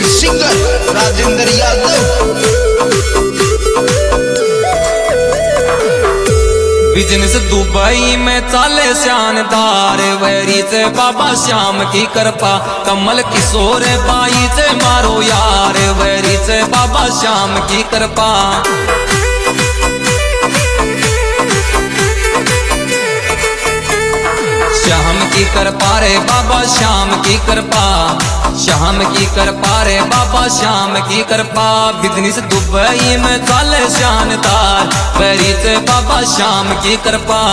एवं singer Rajendra Yadav. Business Dubai में चाले शानदार, वैरी से बाबा श्याम की कृपा, कमल किशोर बाई से मारो यार, वैरी से बाबा श्याम की कृपा। श्याम की कृपा रे बाबा श्याम की कृपा, श्याम की कृपा रे बाबा श्याम की कृपा। बिजनेस दुबई में चाले शानदार, वैरी से बाबा श्याम की कृपा।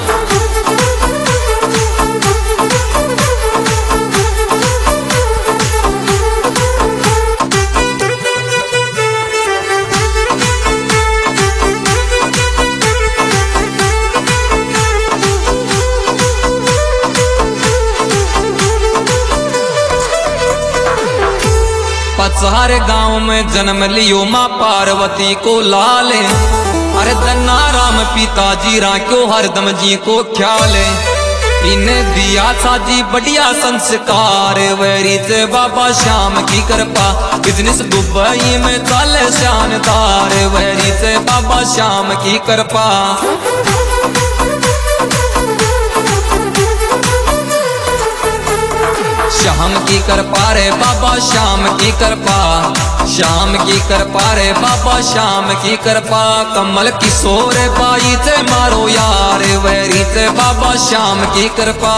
पचहार गांव में जन्म लियो माँ पार्वती को लाले, अरे दन्ना राम पिताजी राख्यो हरदम जी को ख्याले। इन्हें दिया था जी बढ़िया संस्कार, वैरी से बाबा श्याम की कृपा। बिजनेस दुबई में चाले शानदार, वैरी से बाबा श्याम की कृपा। श्याम की कृपा रे बाबा श्याम की कृपा, श्याम की कृपा रे बाबा श्याम की कृपा। कमल किशोर बाई से मारो यार, वैरी से बाबा श्याम की कृपा।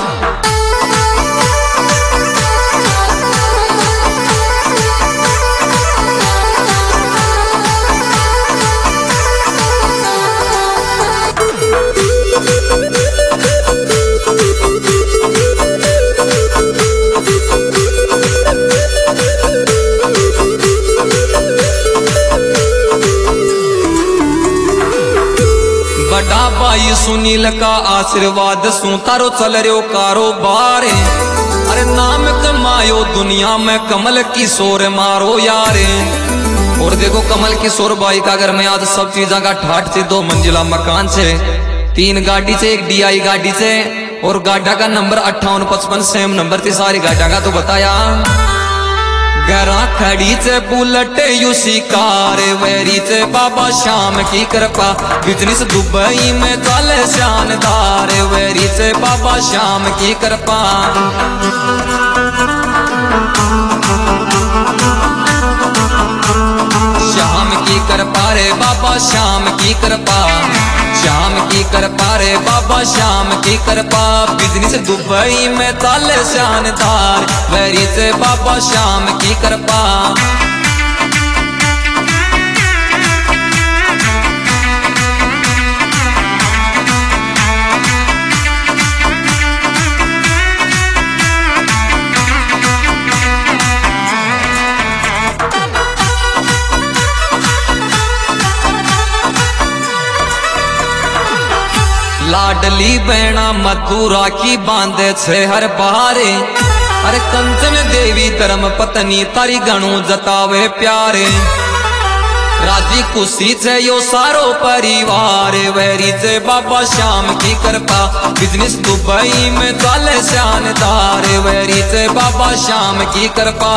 बड़ा भाई सुनील का आशीर्वाद सू तारो चल रहो कारोबार, अरे नाम कमायो दुनिया में कमल किशोर मारो यारे। और देखो कमल किशोर भाई का घर में आज सब चीजा का ठाट से 2 मंजिला मकान से, 3 गाड़ी से, 1 DI गाड़ी से, और गाड़ा का नंबर 5855 सेम नंबर थी सारी गाड़ा का। तो बताया गरा खड़ी से बुलेट यूसी कार, वैरी से बाबा श्याम की कृपा। बिजनेस दुबई में चाले शानदार, वैरी से बाबा श्याम की कृपा। श्याम की कृपा रे बाबा श्याम की कृपा, श्याम की कृपा रे बाबा श्याम की कृपा। बिजनेस दुबई में चाले शानदार, वैरी से बाबा श्याम की कृपा। लाडली बहना मथुरा की बांधे छे हर बारे, अरे कंचन देवी धर्म पत्नी तारी गणु जतावे प्यारे। राजी खुशी से यो सारो परिवार, वैरी से बाबा श्याम की कृपा। बिजनेस दुबई में चाले शानदार, वैरी से बाबा श्याम की कृपा।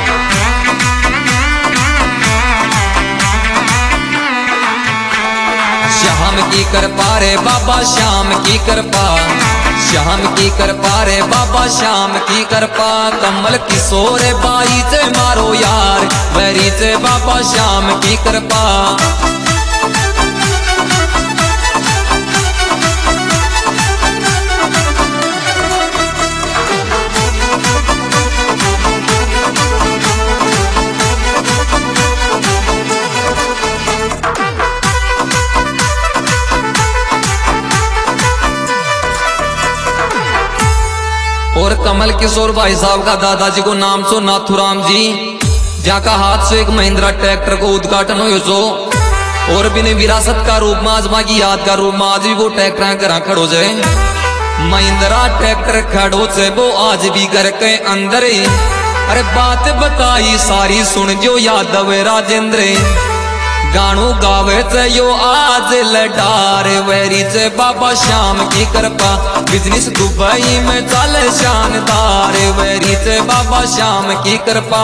श्याम की कृपा रे बाबा श्याम की कृपा, श्याम की कृपा रे बाबा श्याम की कृपा। कमल किशोर बाई से मारो यार, वैरी से बाबा श्याम की कृपा। और कमल किशोर भाई साहब का दादाजी को नाम सो नाथुराम जी, जाका हाथ से एक महिंद्रा ट्रैक्टर को उद्घाटन हो सो, और भी विरासत का रूप में आजमा की याद का रूप में आज भी वो ट्रैक्टर घर खड़ो जाए। महिंद्रा ट्रैक्टर खड़ो से वो आज भी घर के अंदर। अरे बात बताई सारी सुन जो यादव राजेंद्र, गाणू गावे से यो आज लडार वैरी से बाबा श्याम की कृपा बिजनेस दुबई में चले शानदार वैरी से बाबा श्याम की कृपा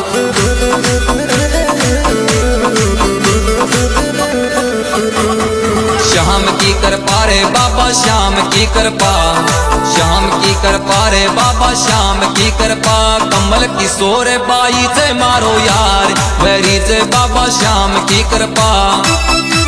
श्याम की कृपा रे बाबा श्याम की कृपा श्याम की कृपा रे बाबा श्याम की कृपा कमल किशोर बाई से मारो यार वैरी से बाबा श्याम की कृपा